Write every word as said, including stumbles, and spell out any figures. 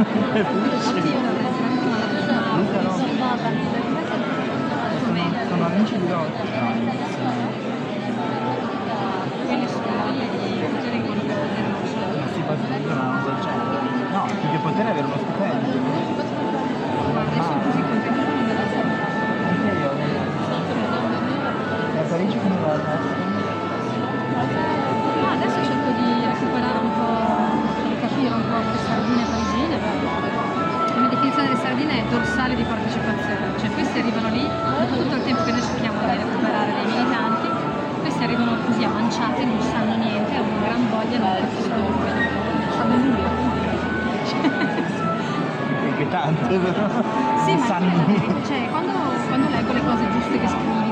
Sono amici di Lotti. Quelli sono lì che vengono per vedere lo show. Ma si patteggiano, non so, no, più che poter avere uno stipendio. Guarda, io sono così contenta di non della zona. Anche io. E a Parigi come va adesso? Ma adesso cerco di recuperare un po', di capire un po' le sardine parigine. La mia definizione delle sardine è dorsale di partecipazione, cioè questi arrivano lì, dopo tutto il tempo che noi cerchiamo di recuperare dei militanti, questi arrivano così amanciati, non sanno niente, hanno una gran voglia, non capiscono nulla, non sanno nulla. Che tanto, però. Sì, Non ma sanno è niente. cioè, quando, quando leggo le cose giuste che scrivono,